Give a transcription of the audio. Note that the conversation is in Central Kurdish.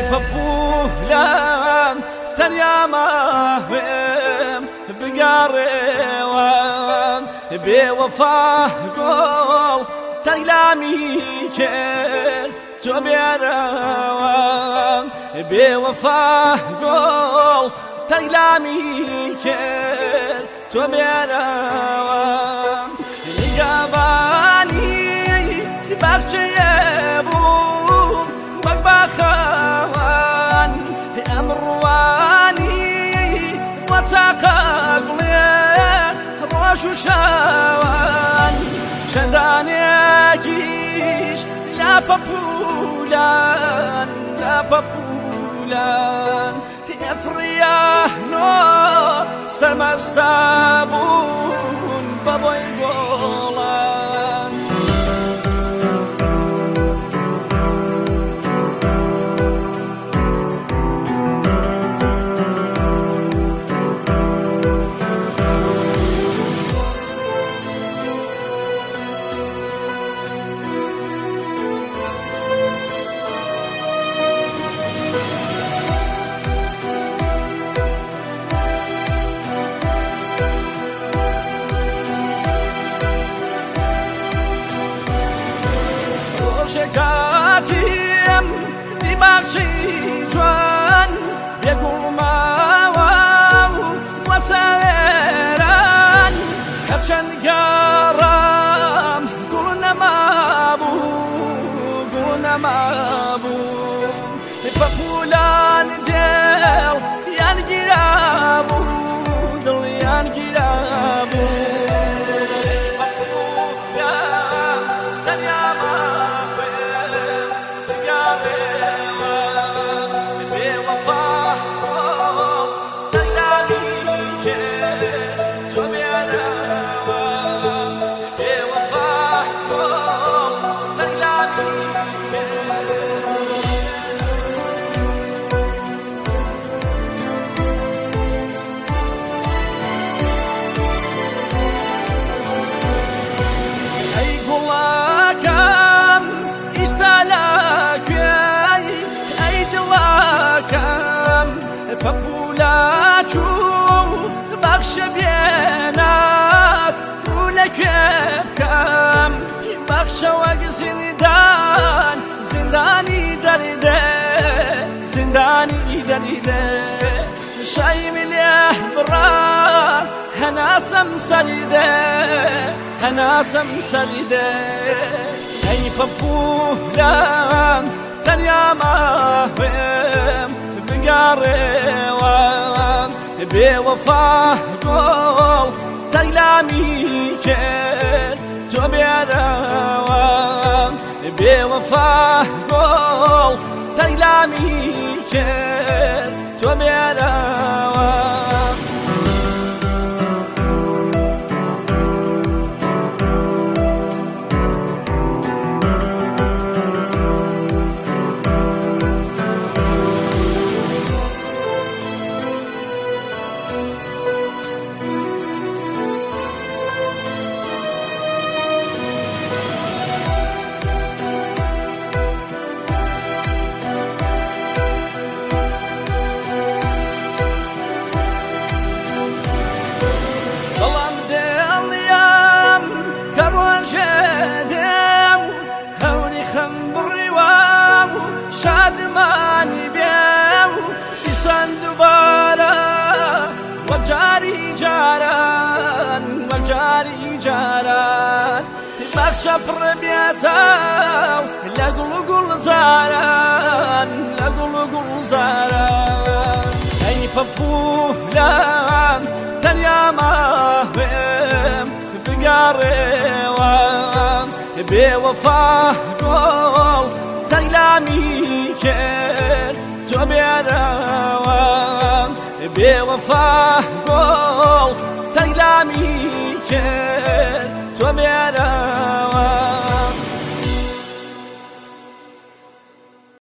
پەپوولان تەنیا ماوێم بگەڕێوان بێوەفا گۆڵ تەنگلامی کرد تۆ بێرەوان بێوەفا گۆڵ تەنگلامی کرد تۆ بێرەوان نیگەبانی باخچەیە بوو وەک باخەوان ئەمڕوانی وە چاقە گوڵێ ڕۆژ و شەوان شەندانێکیش لا پەپوولان لا پەپوولان ئەفریانۆ سەرمەستە بوون بەبۆی گۆڵان کاتیم دیماغشی جوان بێگوڵماوە و سەوێران هەرچەند گەڕام گوڵ نەمابوو پەپوولان دێڵ یان گیرابوو دڵیان گیرابوو پەپوولاچوو بەخشە بێناس ڕوو لەکوێ بکەم بەخشە وەک زیندان زیندانی دەریدێ زیندانی دەریدێ شایم لێ بڕا هەناسەم سەریدێ هەناسەم سەریدێ ئەی پەپوولان تەنیا ماوێم بگەڕێوان بێوەفا گۆڵ تەنگلامی کرد تۆ بێرەوان بێوەفا گۆڵ تەنگلامی کرد تۆ بێرەوان شادمانی بێو دیسان دووبارە وەجاری جاران وەجاری جاران بەخشە پڕ بێتەو لە گوڵ و گوڵزاران لە گوڵ و گوڵزاران ئەی پەپوولان تەنیا ماوێم بگەڕێوان بێوەفا گۆڵ تەنگلامی کرد تۆ بێرەوان بێوەفا گۆڵ تەنگلامی کرد تۆ بێرەوان